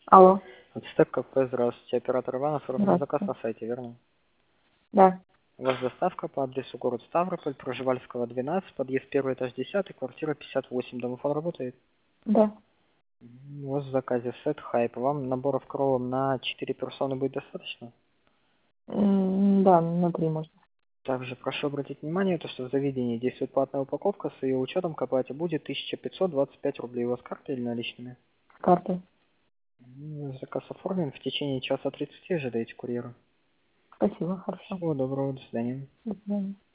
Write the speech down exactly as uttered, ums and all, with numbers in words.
Алло, Ацтек КП, здравствуйте. Оператор Иван оформил заказ здравствуйте. на сайте, верно? Да, У вас доставка по адресу город Ставрополь, Проживальского, двенадцать, подъезд первый, этаж десятый, квартира пятьдесят восемь. Домофон работает? да. Мгм. У вас в заказе сет хайп. Вам наборов кролом на четыре персоны будет достаточно? М, Да, на три можно. Также прошу обратить внимание, то, что в заведении действует платная упаковка, с ее учетом к оплате будет тысяча пятьсот двадцать пять рублей. У вас карта или наличными? С картой. М, Заказ оформлен. В течение часа тридцати ожидаете курьера. Спасибо, хорошо. Всего доброго, до свидания. До свидания.